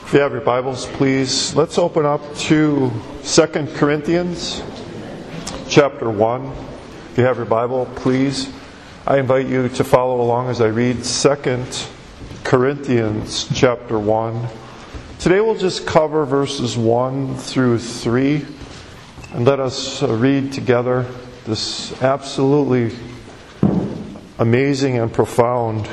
If you have your Bibles, please, let's open up to 2 Corinthians chapter 1. If you have your Bible, please, I invite you to follow along as I read 2 Corinthians chapter 1. Today we'll just cover verses 1 through 3, and let us read together this absolutely amazing and profound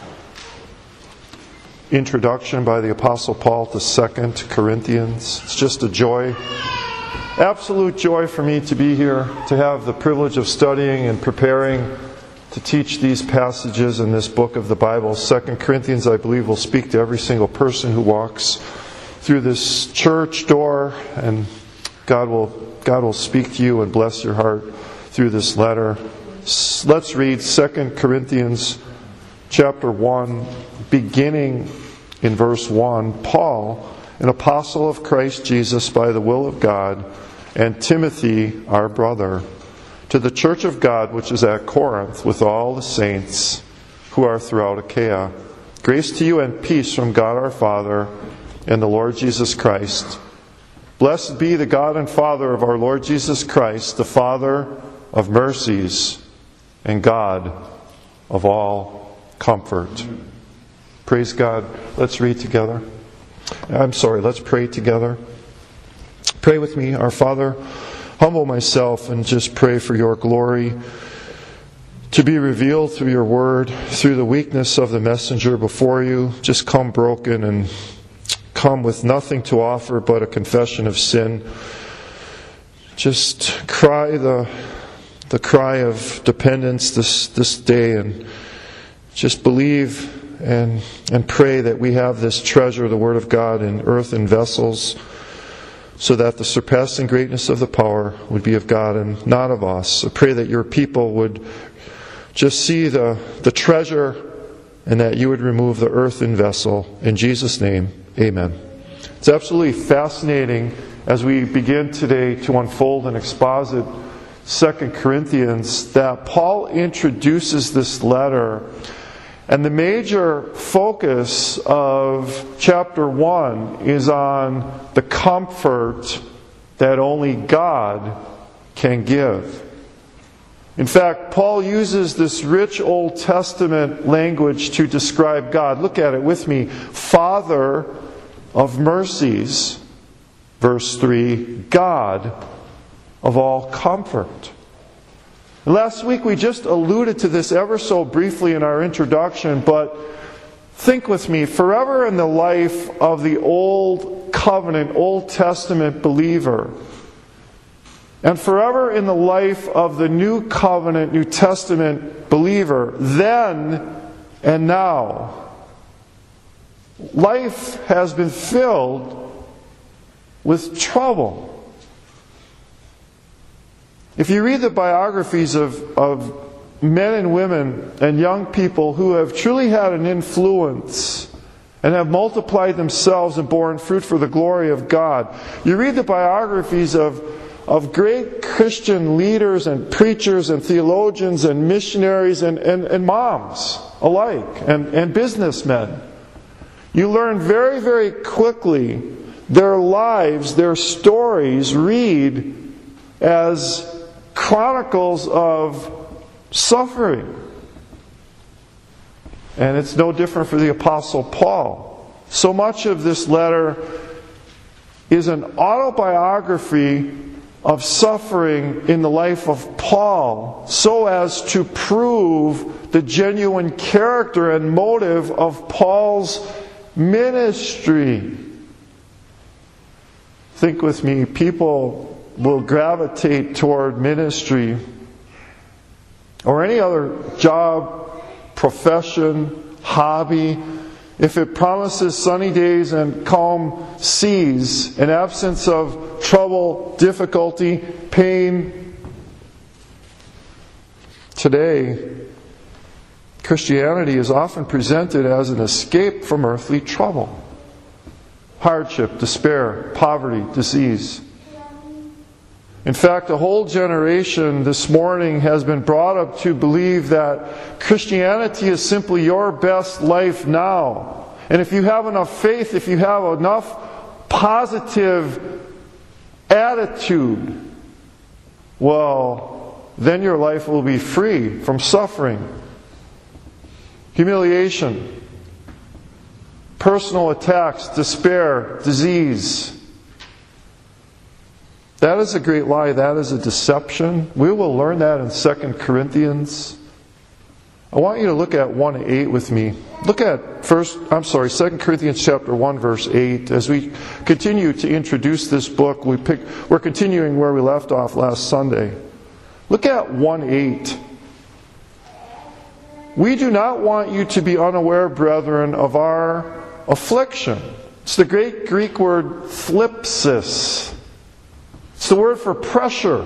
introduction by the Apostle Paul to 2 Corinthians. It's just a joy, absolute joy for me to be here, to have the privilege of studying and preparing to teach these passages in this book of the Bible. 2 Corinthians, I believe, will speak to every single person who walks through this church door, and God will speak to you and bless your heart through this letter. Let's read 2 Corinthians chapter 1, beginning in verse 1. Paul, an apostle of Christ Jesus by the will of God, and Timothy, our brother, to the church of God which is at Corinth, with all the saints who are throughout Achaia. Grace to you and peace from God our Father and the Lord Jesus Christ. Blessed be the God and Father of our Lord Jesus Christ, the Father of mercies and God of all comfort. Praise God. Let's read together. Let's pray together. Pray with me. Our Father, humble myself and just pray for your glory to be revealed through your word, through the weakness of the messenger before you. Just come broken and come with nothing to offer but a confession of sin. Just cry the cry of dependence this day, and just believe and pray that we have this treasure, the Word of God, in earthen vessels, so that the surpassing greatness of the power would be of God and not of us. I pray that your people would just see the treasure, and that you would remove the earthen vessel. In Jesus' name, amen. It's absolutely fascinating as we begin today to unfold and exposit 2 Corinthians that Paul introduces this letter. And the major focus of chapter 1 is on the comfort that only God can give. In fact, Paul uses this rich Old Testament language to describe God. Look at it with me. Father of mercies, verse 3, God of all comfort. Last week we just alluded to this ever so briefly in our introduction, but think with me, forever in the life of the Old Covenant, Old Testament believer, and forever in the life of the New Covenant, New Testament believer, then and now, life has been filled with trouble. If you read the biographies of men and women and young people who have truly had an influence and have multiplied themselves and borne fruit for the glory of God, you read the biographies of great Christian leaders and preachers and theologians and missionaries and moms alike and businessmen. You learn very, very quickly their lives, their stories read as chronicles of suffering. And it's no different for the Apostle Paul. So much of this letter is an autobiography of suffering in the life of Paul, so as to prove the genuine character and motive of Paul's ministry. Think with me, people will gravitate toward ministry or any other job, profession, hobby if it promises sunny days and calm seas, an absence of trouble, difficulty, pain. Today, Christianity is often presented as an escape from earthly trouble, hardship, despair, poverty, disease. In fact, a whole generation this morning has been brought up to believe that Christianity is simply your best life now. And if you have enough faith, if you have enough positive attitude, well, then your life will be free from suffering, humiliation, personal attacks, despair, disease. That is a great lie. That is a deception. We will learn that in 2 Corinthians. I want you to look at 1:8 with me. Look at 2 Corinthians chapter 1, verse 8. As we continue to introduce this book, we're continuing where we left off last Sunday. Look at 1:8. We do not want you to be unaware, brethren, of our affliction. It's the great Greek word thlipsis. It's the word for pressure,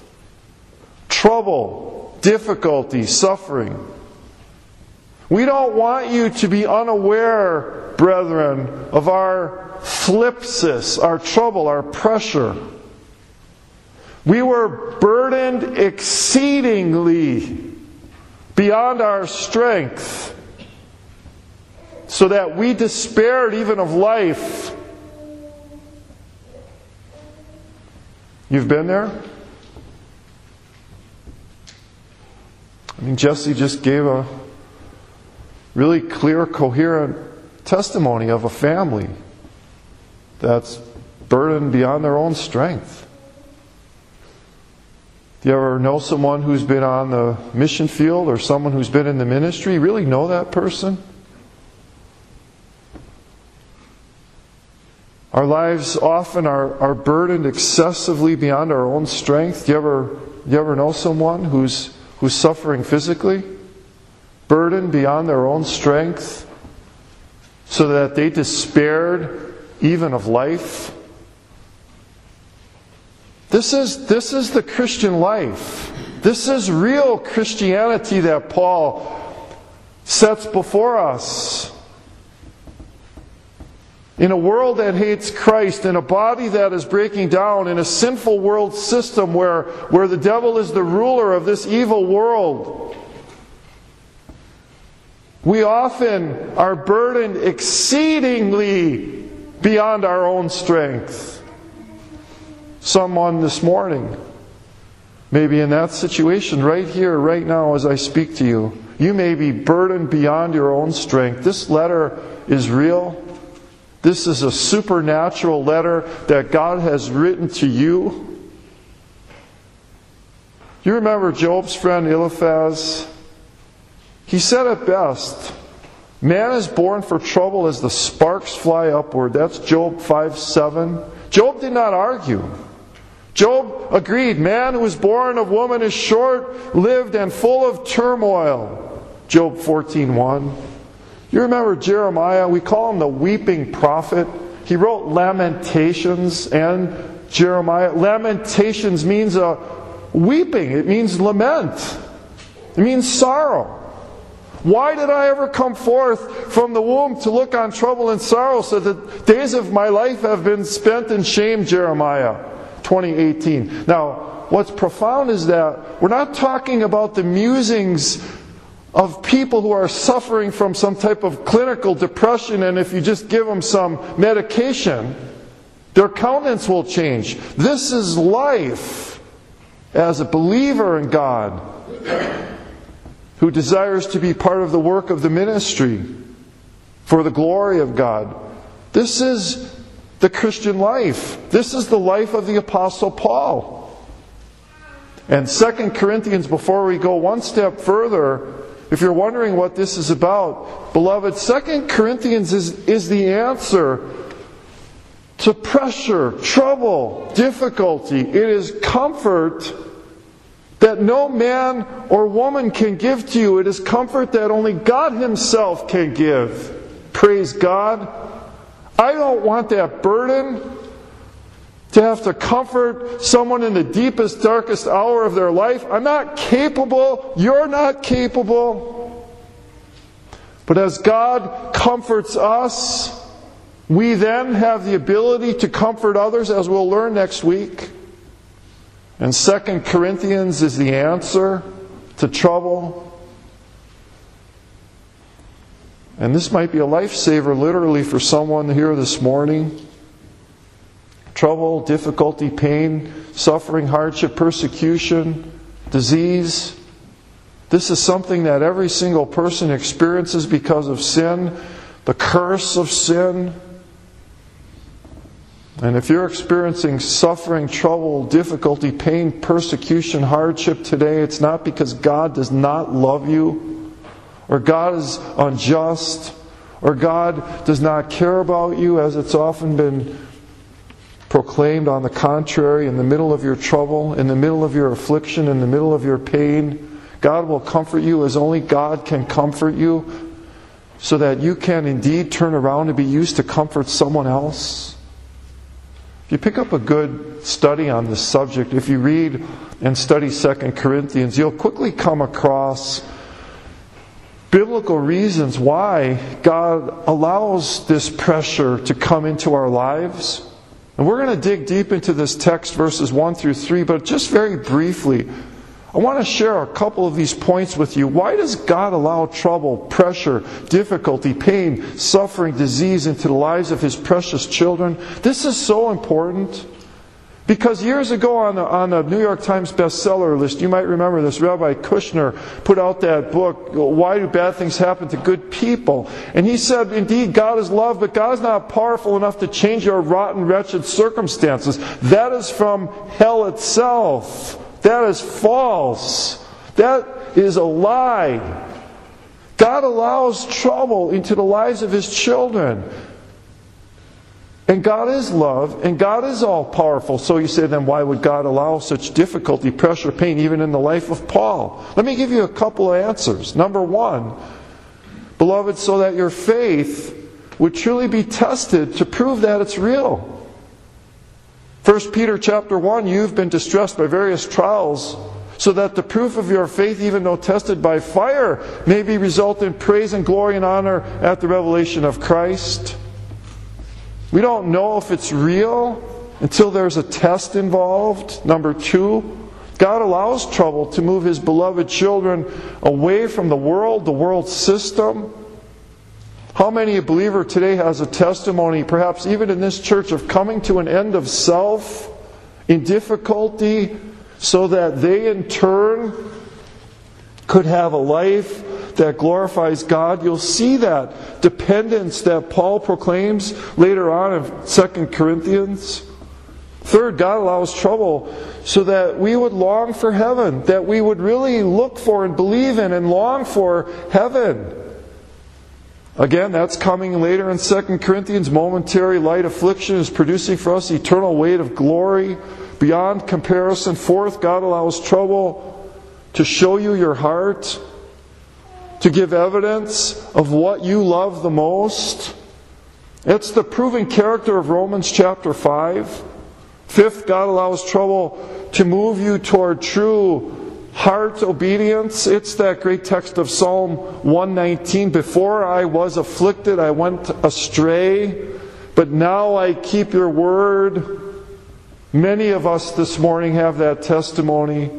trouble, difficulty, suffering. We don't want you to be unaware, brethren, of our thlipsis, our trouble, our pressure. We were burdened exceedingly beyond our strength, so that we despaired even of life. You've been there? I mean, Jesse just gave a really clear, coherent testimony of a family that's burdened beyond their own strength. Do you ever know someone who's been on the mission field or someone who's been in the ministry? You really know that person? Our lives often are burdened excessively beyond our own strength. Do you ever know someone who's suffering physically? Burdened beyond their own strength, so that they despaired even of life. This is the Christian life. This is real Christianity that Paul sets before us. In a world that hates Christ, in a body that is breaking down, in a sinful world system where the devil is the ruler of this evil world, we often are burdened exceedingly beyond our own strength. Someone this morning may be in that situation right here, right now as I speak to you. You may be burdened beyond your own strength. This letter is real. This is a supernatural letter that God has written to you. You remember Job's friend Eliphaz? He said it best. Man is born for trouble as the sparks fly upward. That's Job 5:7. Job did not argue. Job agreed. Man who is born of woman is short-lived and full of turmoil. Job 14:1. You remember Jeremiah? We call him the weeping prophet. He wrote Lamentations and Jeremiah. Lamentations means weeping. It means lament. It means sorrow. Why did I ever come forth from the womb to look on trouble and sorrow, so that the days of my life have been spent in shame? Jeremiah 20:18. Now, what's profound is that we're not talking about the musings of people who are suffering from some type of clinical depression, and if you just give them some medication, their countenance will change. This is life as a believer in God, who desires to be part of the work of the ministry for the glory of God. This is the Christian life. This is the life of the Apostle Paul. And 2 Corinthians, before we go one step further, if you're wondering what this is about, beloved, 2 Corinthians is the answer to pressure, trouble, difficulty. It is comfort that no man or woman can give to you. It is comfort that only God Himself can give. Praise God. I don't want that burden to have to comfort someone in the deepest, darkest hour of their life. I'm not capable. You're not capable. But as God comforts us, we then have the ability to comfort others, as we'll learn next week. And 2 Corinthians is the answer to trouble. And this might be a lifesaver literally for someone here this morning. Trouble, difficulty, pain, suffering, hardship, persecution, disease. This is something that every single person experiences because of sin, the curse of sin. And if you're experiencing suffering, trouble, difficulty, pain, persecution, hardship today, it's not because God does not love you, or God is unjust, or God does not care about you, as it's often been proclaimed. On the contrary, in the middle of your trouble, in the middle of your affliction, in the middle of your pain, God will comfort you as only God can comfort you, so that you can indeed turn around and be used to comfort someone else. If you pick up a good study on this subject, if you read and study 2 Corinthians, you'll quickly come across biblical reasons why God allows this pressure to come into our lives. And we're going to dig deep into this text, verses 1 through 3, but just very briefly, I want to share a couple of these points with you. Why does God allow trouble, pressure, difficulty, pain, suffering, disease into the lives of His precious children? This is so important. Because years ago on the New York Times bestseller list, you might remember this, Rabbi Kushner put out that book, Why Do Bad Things Happen to Good People? And he said, indeed, God is love, but God is not powerful enough to change your rotten, wretched circumstances. That is from hell itself. That is false. That is a lie. God allows trouble into the lives of His children. And God is love, and God is all-powerful. So you say, then why would God allow such difficulty, pressure, pain, even in the life of Paul? Let me give you a couple of answers. Number one, beloved, so that your faith would truly be tested to prove that it's real. 1 Peter chapter 1, you've been distressed by various trials, so that the proof of your faith, even though tested by fire, may be result in praise and glory and honor at the revelation of Christ. We don't know if it's real until there's a test involved. Number two, God allows trouble to move His beloved children away from the world system. How many a believer today has a testimony, perhaps even in this church, of coming to an end of self in difficulty so that they in turn could have a life that glorifies God? You'll see that dependence that Paul proclaims later on in 2 Corinthians. Third, God allows trouble so that we would long for heaven, that we would really look for and believe in and long for heaven. Again, that's coming later in 2 Corinthians. Momentary light affliction is producing for us eternal weight of glory beyond comparison. Fourth, God allows trouble to show you your heart, to give evidence of what you love the most. It's the proven character of Romans chapter 5. Fifth, God allows trouble to move you toward true heart obedience. It's that great text of Psalm 119. Before I was afflicted, I went astray, but now I keep your word. Many of us this morning have that testimony.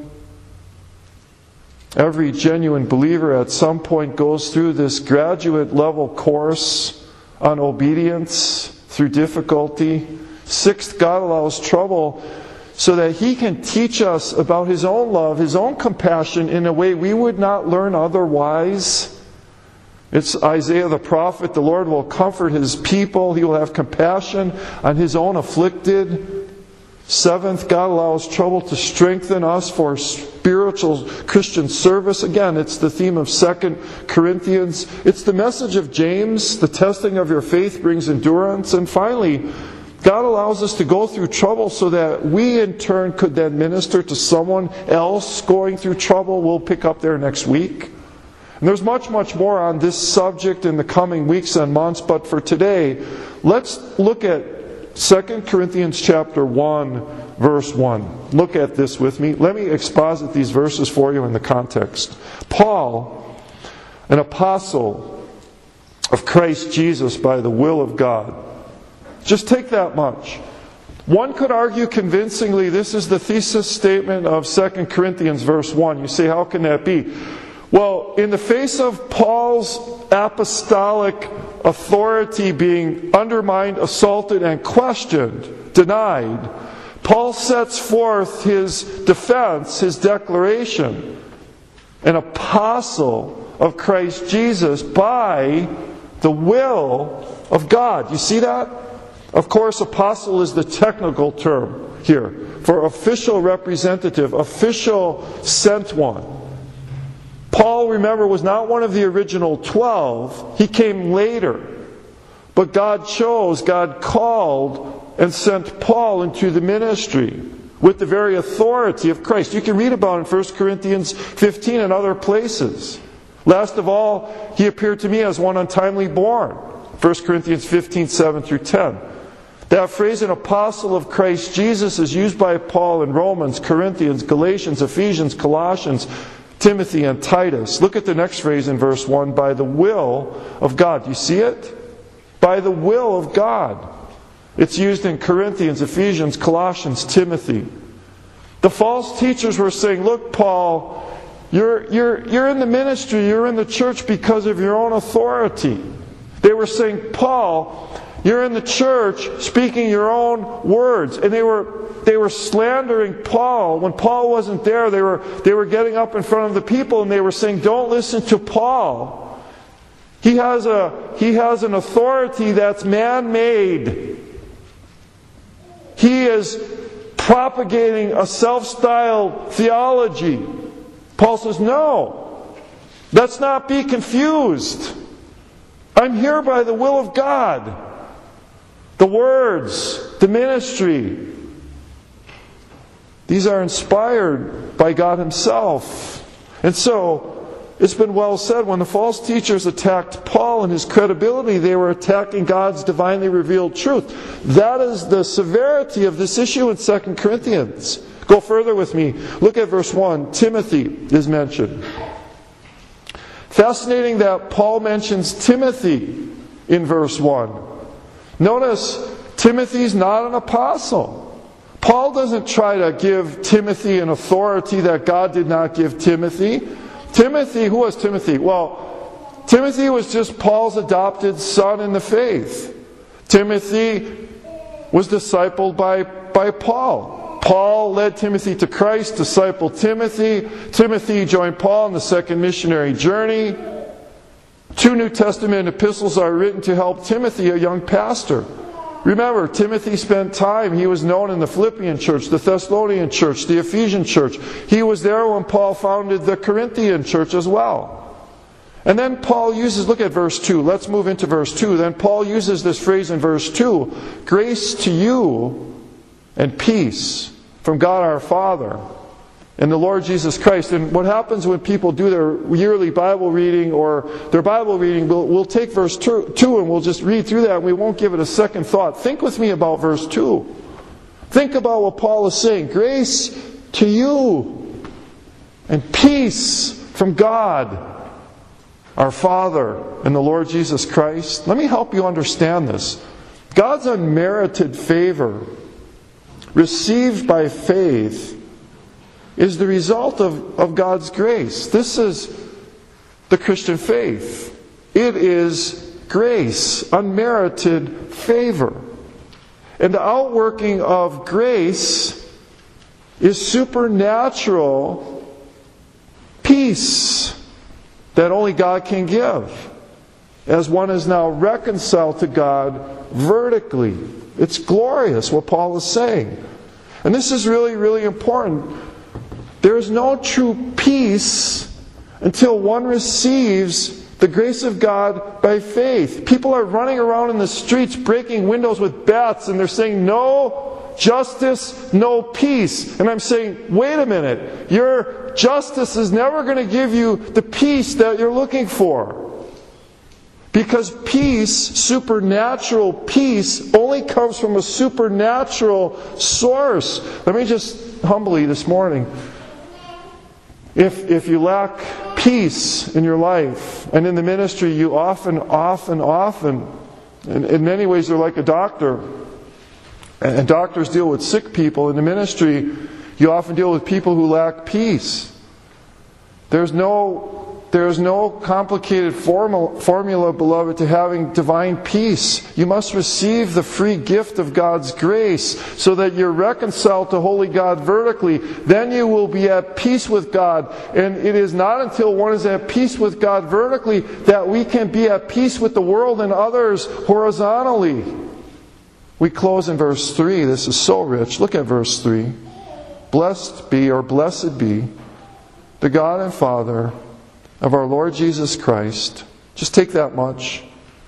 Every genuine believer at some point goes through this graduate level course on obedience through difficulty. Sixth, God allows trouble so that He can teach us about His own love, His own compassion in a way we would not learn otherwise. It's Isaiah the prophet, the Lord will comfort His people. He will have compassion on His own afflicted. Seventh, God allows trouble to strengthen us for spiritual Christian service. Again, it's the theme of 2 Corinthians. It's the message of James. The testing of your faith brings endurance. And finally, God allows us to go through trouble so that we in turn could then minister to someone else going through trouble. We'll pick up there next week. And there's much, much more on this subject in the coming weeks and months. But for today, let's look at 2 Corinthians chapter 1, verse 1. Look at this with me. Let me exposit these verses for you in the context. Paul, an apostle of Christ Jesus by the will of God. Just take that much. One could argue convincingly this is the thesis statement of 2 Corinthians verse 1. You say, how can that be? Well, in the face of Paul's apostolic authority being undermined, assaulted, and questioned, denied, Paul sets forth his defense, his declaration, an apostle of Christ Jesus by the will of God. You see that? Of course, apostle is the technical term here for official representative, official sent one. Paul, remember, was not one of the original 12. He came later. But God chose, God called and sent Paul into the ministry with the very authority of Christ. You can read about it in 1 Corinthians 15 and other places. Last of all, he appeared to me as one untimely born. 1 Corinthians 15, 7 through 10. That phrase, an apostle of Christ Jesus, is used by Paul in Romans, Corinthians, Galatians, Ephesians, Colossians, Timothy, and Titus. Look at the next phrase in verse 1, by the will of God. Do you see it? By the will of God. It's used in Corinthians, Ephesians, Colossians, Timothy. The false teachers were saying, look, Paul, you're in the ministry, you're in the church because of your own authority. They were saying, Paul, you're in the church speaking your own words. And they were slandering Paul. When Paul wasn't there, they were getting up in front of the people and they were saying, don't listen to Paul. He has an authority that's man-made. He is propagating a self-styled theology. Paul says, no, let's not be confused. I'm here by the will of God. The words, the ministry, these are inspired by God Himself. And so, it's been well said, when the false teachers attacked Paul and his credibility, they were attacking God's divinely revealed truth. That is the severity of this issue in 2 Corinthians. Go further with me. Look at verse 1. Timothy is mentioned. Fascinating that Paul mentions Timothy in verse 1. Notice, Timothy's not an apostle. Paul doesn't try to give Timothy an authority that God did not give Timothy. Timothy, who was Timothy? Well, Timothy was just Paul's adopted son in the faith. Timothy was discipled by Paul. Paul led Timothy to Christ, discipled Timothy. Timothy joined Paul in the second missionary journey. 2 New Testament epistles are written to help Timothy, a young pastor. Remember, Timothy spent time. He was known in the Philippian church, the Thessalonian church, the Ephesian church. He was there when Paul founded the Corinthian church as well. And then Paul uses, look at verse 2. Let's move into verse 2. Then Paul uses this phrase in verse 2, grace to you and peace from God our Father and the Lord Jesus Christ. And what happens when people do their yearly Bible reading or their Bible reading, we'll take verse 2 and we'll just read through that and we won't give it a second thought. Think with me about verse 2. Think about what Paul is saying. Grace to you and peace from God, our Father, and the Lord Jesus Christ. Let me help you understand this. God's unmerited favor, received by faith, is the result of God's grace. This is the Christian faith. It is grace, unmerited favor. And the outworking of grace is supernatural peace that only God can give, as one is now reconciled to God vertically. It's glorious what Paul is saying. And this is really, really important. There is no true peace until one receives the grace of God by faith. People are running around in the streets breaking windows with bats and they're saying, no justice, no peace. And I'm saying, wait a minute, your justice is never going to give you the peace that you're looking for. Because peace, supernatural peace, only comes from a supernatural source. Let me just humbly this morning, if you lack peace in your life and in the ministry, you often, in many ways they're like a doctor, and doctors deal with sick people. In the ministry, you often deal with people who lack peace. There's no There's no complicated formula, beloved, to having divine peace. You must receive the free gift of God's grace so that you're reconciled to holy God vertically. Then you will be at peace with God. And it is not until one is at peace with God vertically that we can be at peace with the world and others horizontally. We close in verse 3. This is so rich. Look at verse 3. Blessed be, or blessed be, the God and Father of our Lord Jesus Christ. Just take that much.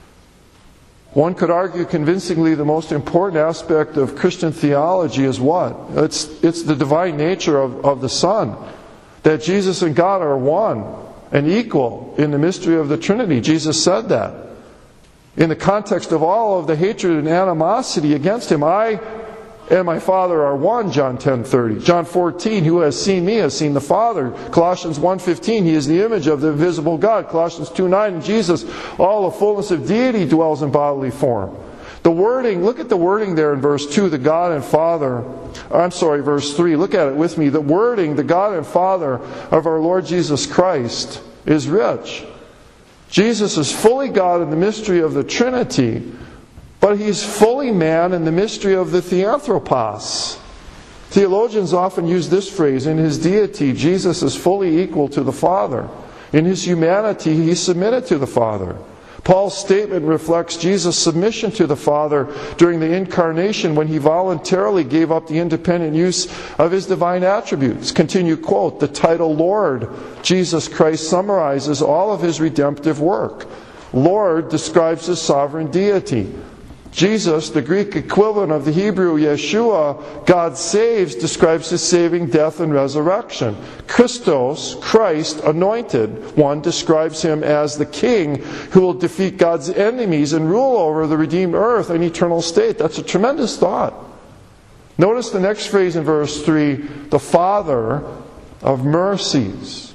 One could argue convincingly the most important aspect of Christian theology is what? It's the divine nature of the Son. That Jesus and God are one and equal in the mystery of the Trinity. Jesus said that. In the context of all of the hatred and animosity against Him, I and my Father are one, John 10:30. John 14, who has seen me has seen the Father. Colossians 1:15, He is the image of the invisible God. Colossians 2:9, in Jesus, all the fullness of deity dwells in bodily form. The wording, look at the wording there in verse 2, the God and Father. Verse 3, look at it with me. The wording, the God and Father of our Lord Jesus Christ, is rich. Jesus is fully God in the mystery of the Trinity, but He's fully man in the mystery of the Theanthropos. Theologians often use this phrase. In His deity, Jesus is fully equal to the Father. In His humanity, He submitted to the Father. Paul's statement reflects Jesus' submission to the Father during the incarnation when He voluntarily gave up the independent use of His divine attributes. Continue quote, the title Lord, Jesus Christ, summarizes all of His redemptive work. Lord describes His sovereign deity. Jesus, the Greek equivalent of the Hebrew Yeshua, God saves, describes His saving death and resurrection. Christos, Christ, anointed one, describes Him as the King who will defeat God's enemies and rule over the redeemed earth and eternal state. That's a tremendous thought. Notice the next phrase in verse 3, the Father of mercies.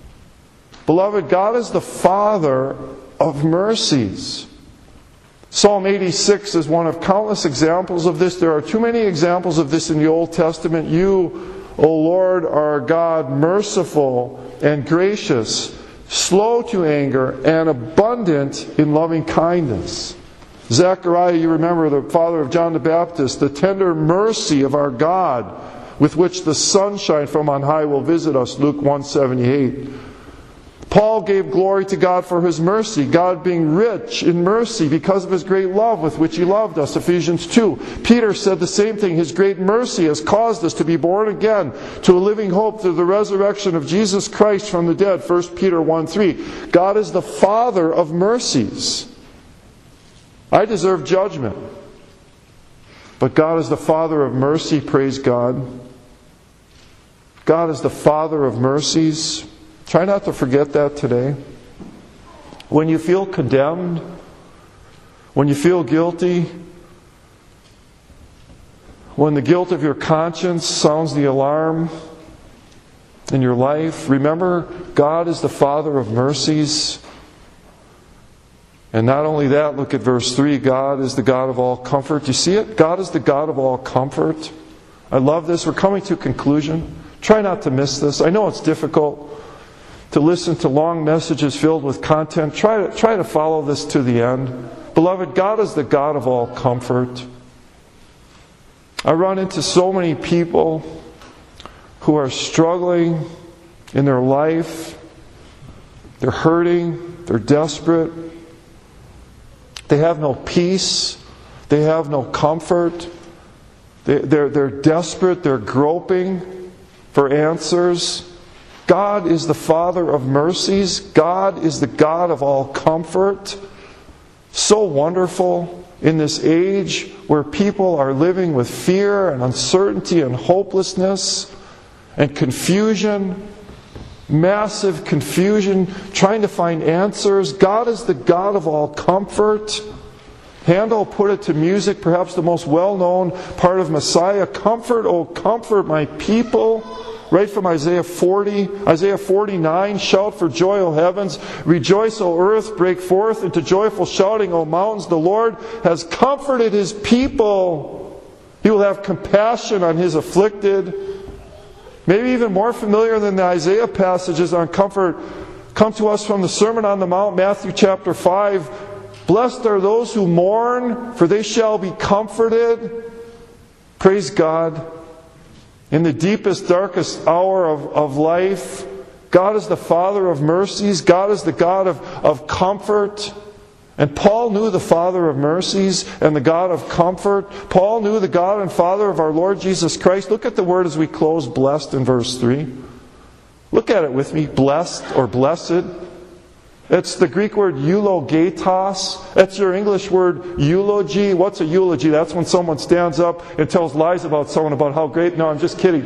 Beloved, God is the Father of mercies. Psalm 86 is one of countless examples of this. There are too many examples of this in the Old Testament. You, O Lord, are God, merciful and gracious, slow to anger, and abundant in loving kindness. Zechariah, you remember, the father of John the Baptist, the tender mercy of our God, with which the sunshine from on high will visit us, Luke 1:78. Paul gave glory to God for His mercy, God being rich in mercy because of His great love with which He loved us, Ephesians 2. Peter said the same thing. His great mercy has caused us to be born again to a living hope through the resurrection of Jesus Christ from the dead, 1 Peter 1:3. God is the Father of mercies. I deserve judgment, but God is the Father of mercy, praise God. God is the Father of mercies. Try not to forget that today. When you feel condemned, when you feel guilty, when the guilt of your conscience sounds the alarm in your life, remember God is the Father of mercies. And not only that, look at verse 3, God is the God of all comfort. You see it? God is the God of all comfort. I love this. We're coming to a conclusion. Try not to miss this. I know it's difficult to listen to long messages filled with content. Try to follow this to the end. Beloved, God is the God of all comfort. I run into so many people who are struggling in their life. They're hurting. They're desperate. They have no peace. They have no comfort. They're desperate. They're groping for answers. God is the Father of mercies. God is the God of all comfort. So wonderful in this age where people are living with fear and uncertainty and hopelessness and confusion, massive confusion, trying to find answers. God is the God of all comfort. Handel put it to music, perhaps the most well-known part of Messiah. Comfort, O comfort my people. Right from Isaiah 40, Isaiah 49, shout for joy, O heavens, rejoice, O earth, break forth into joyful shouting, O mountains. The Lord has comforted His people. He will have compassion on His afflicted. Maybe even more familiar than the Isaiah passages on comfort, come to us from the Sermon on the Mount, Matthew chapter 5. Blessed are those who mourn, for they shall be comforted. Praise God. In the deepest, darkest hour of life, God is the Father of mercies. God is the God of comfort. And Paul knew the Father of mercies and the God of comfort. Paul knew the God and Father of our Lord Jesus Christ. Look at the word as we close, blessed, in verse 3. Look at it with me, blessed or blessed. It's the Greek word eulogetos. That's your English word eulogy. What's a eulogy? That's when someone stands up and tells lies about someone about how great. No, I'm just kidding.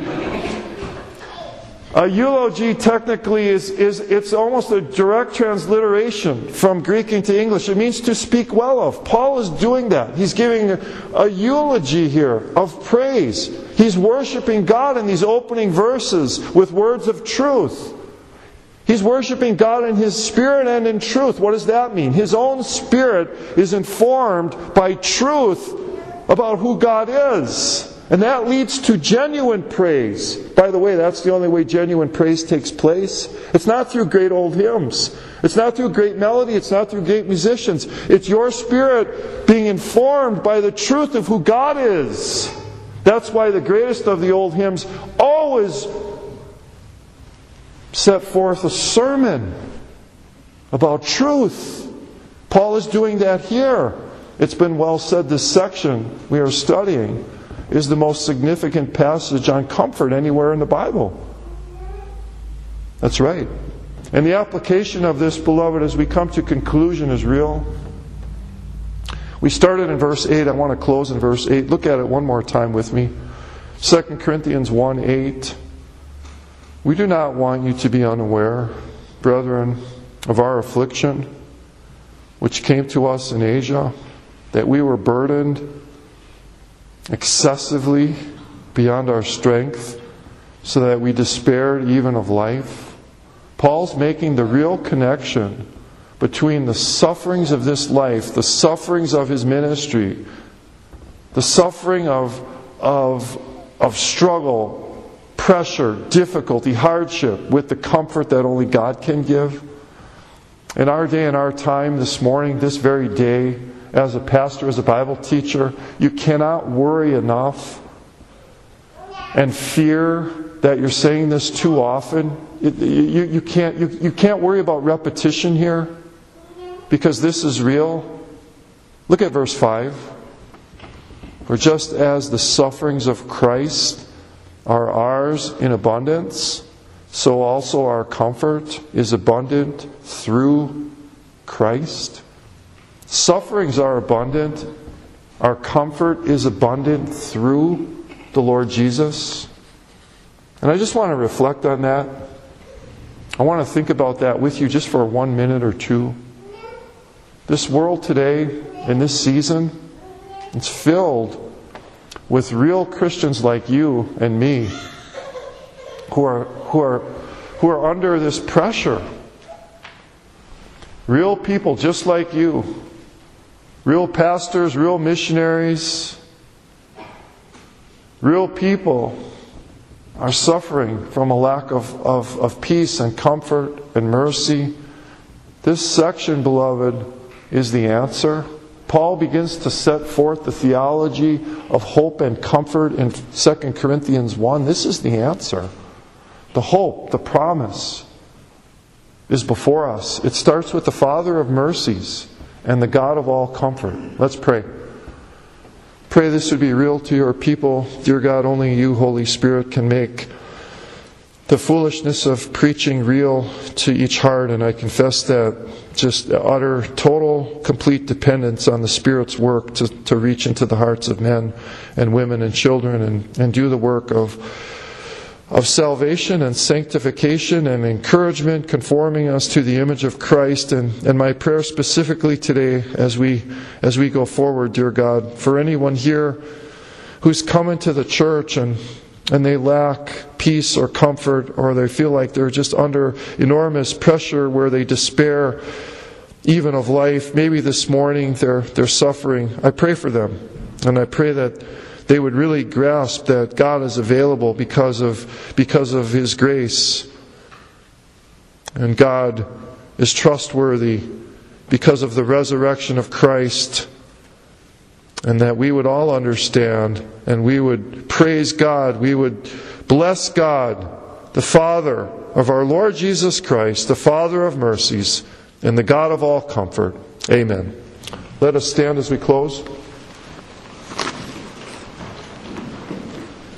A eulogy technically it's almost a direct transliteration from Greek into English. It means to speak well of. Paul is doing that. He's giving a eulogy here of praise. He's worshiping God in these opening verses with words of truth. He's worshiping God in His Spirit and in truth. What does that mean? His own Spirit is informed by truth about who God is. And that leads to genuine praise. By the way, that's the only way genuine praise takes place. It's not through great old hymns. It's not through great melody. It's not through great musicians. It's your spirit being informed by the truth of who God is. That's why the greatest of the old hymns always set forth a sermon about truth. Paul is doing that here. It's been well said this section we are studying is the most significant passage on comfort anywhere in the Bible. That's right. And the application of this, beloved, as we come to conclusion is real. We started in verse 8. I want to close in verse 8. Look at it one more time with me. 2 Corinthians 1:8. We do not want you to be unaware, brethren, of our affliction, which came to us in Asia, that we were burdened excessively beyond our strength, so that we despaired even of life. Paul's making the real connection between the sufferings of this life, the sufferings of his ministry, the suffering of struggle, pressure, difficulty, hardship, with the comfort that only God can give. In our day and our time, this morning, this very day, as a pastor, as a Bible teacher, you cannot worry enough and fear that you're saying this too often. You can't worry about repetition here, because this is real. Look at verse 5. For just as the sufferings of Christ are ours in abundance, so also our comfort is abundant through Christ. Sufferings are abundant. Our comfort is abundant through the Lord Jesus. And I just want to reflect on that. I want to think about that with you just for 1 minute or two. This world today, in this season, it's filled with real Christians like you and me who are under this pressure. Real people just like you. Real pastors, real missionaries, real people are suffering from a lack of peace and comfort and mercy. This section, beloved, is the answer. Paul begins to set forth the theology of hope and comfort in 2 Corinthians 1. This is the answer. The hope, the promise is before us. It starts with the Father of mercies and the God of all comfort. Let's pray. Pray this would be real to your people. Dear God, only you, Holy Spirit, can make the foolishness of preaching real to each heart. And I confess that just utter, total, complete dependence on the Spirit's work to reach into the hearts of men and women and children and do the work of salvation and sanctification and encouragement, conforming us to the image of Christ. And my prayer specifically today as we go forward, dear God, for anyone here who's come into the church and they lack peace or comfort, or they feel like they're just under enormous pressure where they despair even of life. Maybe this morning they're suffering. I pray for them, and I pray that they would really grasp that God is available because of His grace. And God is trustworthy because of the resurrection of Christ, and that we would all understand and we would praise God, we would bless God, the Father of our Lord Jesus Christ, the Father of mercies, and the God of all comfort. Amen. Let us stand as we close.